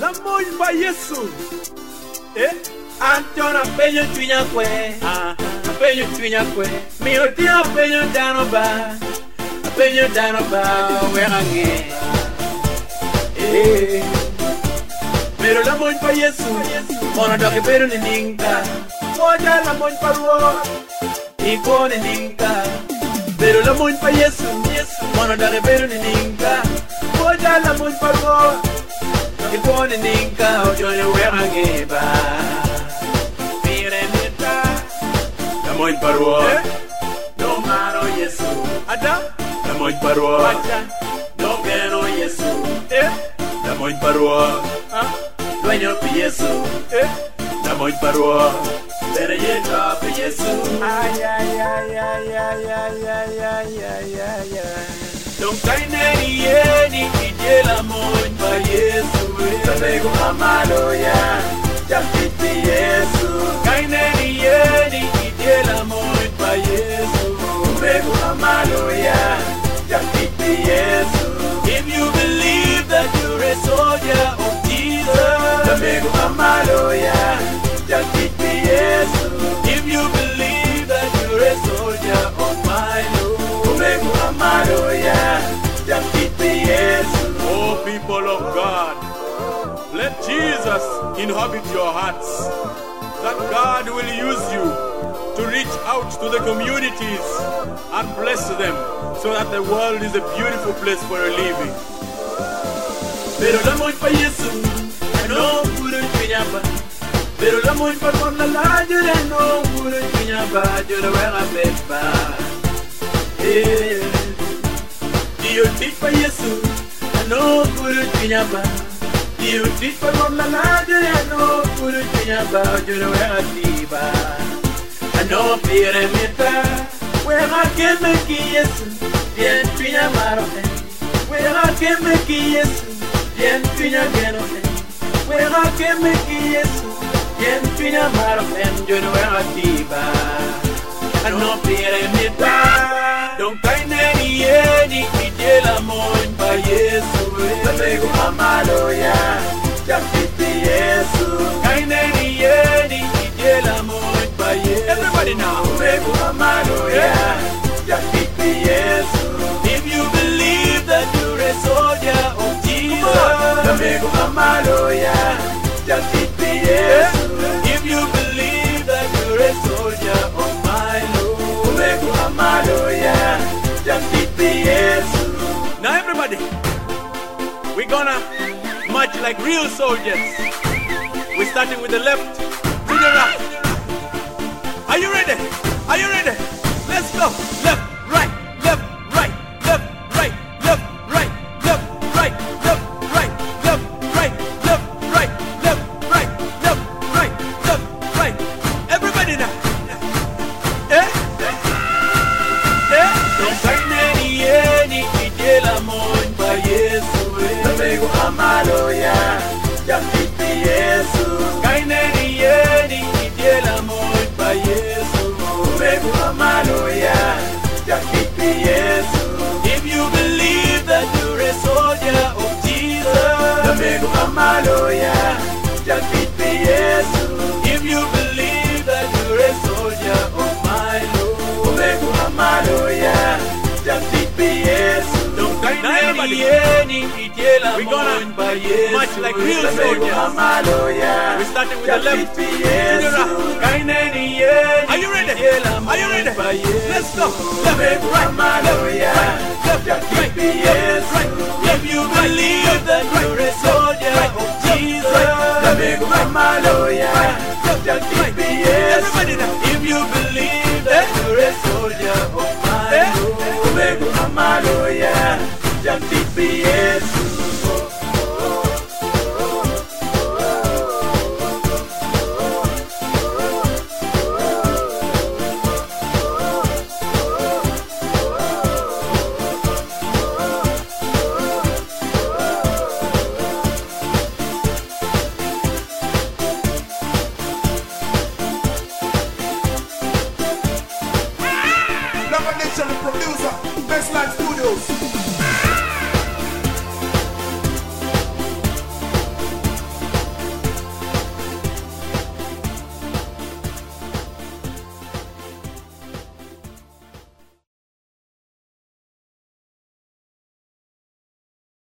La moy pa Yesu. Antona peño tuña kwe, peño tuña kwe. Mi otia peño dano ba, werange. Pero la moy pa Yesu, mono doke pero ni ninka. Moja la moy pa ruo, iko ni ninka. Pero la moy pa Yesu, mono doke pero ni ninka. moja la moy pa ruo, iko ni ninka. Ojo ni werange ba. La moy parwa, no maro Yesu. Adam, La moy parwa, Wacha, no geno Yesu. La moy parwa, dueño pi Yesu. La moy parwa, tere yeta pi Yesu. ay, ay, ay, ay, ay, ay, ay, ay, ay, ay, ay. Don't kaine ni yeni ije la moy pa Yesu. Sabego amalo ya, japit pi Yesu. Kaine ni yeni ije la moy pa Yesu. Sabego amalo ya, japit pi Yesu. If you believe that you're a soldier of Jesus, sabego amalo ya, japit pi Yesu. If you believe that you're a soldier of my Lord, sabego amalo ya, japit pi Yesu. Oh, people of God, let Jesus inhabit your hearts, that God will use you to reach out to the communities and bless them so that the world is a beautiful place for a living. Pero la moy pa Yesu, no puro piñapa. Pero la moy pa con la jere no puro piñapa, yo lo voy a pepa. Dio tit pa Yesu, no puro piñapa. Dio tit pa con la jere no puro piñapa, yo lo voy a tiba. No pire meta, wera que me Yesu, bien piñamaro. Wera que me Yesu. Bien piña que no es, wera que me Yesu. Bien piña maro en yo no era tiba. No pire mi ta, don't kaine ni eni ije la moy pa Yesu. Sabego amalo ya, japiti Yesu. Kaine ni eni ije la moy pa Yesu. Everybody now. Sabego amalo ya, japiti Yesu. If you believe that you're a soldier of Jesus, sabego amalo ya, japiti Yesu. If you believe that you're a soldier of my Lord, sabego amalo ya, japiti Yesu. Now everybody, we're gonna march like real soldiers. We're starting with the left to the right. Are you ready? Are you ready? Let's go. Left, right, left, right, left, right, left, right, left, right, left, right, left, right, left, right, left, right, left, right, left, right. Everybody now. Don't kaine ni eni ije la moy pa Yesu. Sabego amalo ya, japiti Yesu. Kaine ni eni ije la moy pa Yesu. Sabego amalo ya, japiti Yesu. If you believe that you're a soldier of Jesus, sabego amalo ya, japiti Yesu. If you believe that you're a soldier of my Lord, sabego amalo ya, japiti Yesu. Don't kaine Now everybody, ni eni ije la we're gonna moy pa Yesu. march like real Sabego soldiers. amalo ya, We're starting with the left to japiti the Yesu. right. Kaine ni eni Are you ready? ije la Are you moy ready? pa Yesu. Let's go. Left, Sabego right, amalo ya, left, right, japiti Yesu. right, If you believe that you're a soldier of Jesus, sabego amalo ya, japiti Yesu. Everybody now. If you believe that you're a soldier of my Lord, sabego amalo ya, japiti Yesu.